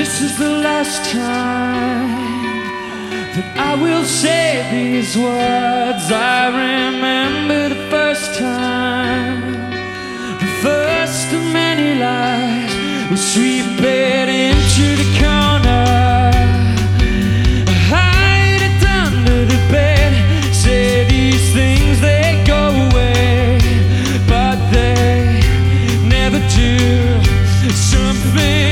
This is the last time that I will say these words. I remember the first time, the first of many lies was sweeping into the corner. Hide it under the bed, say these things, they go away, but they never do. Something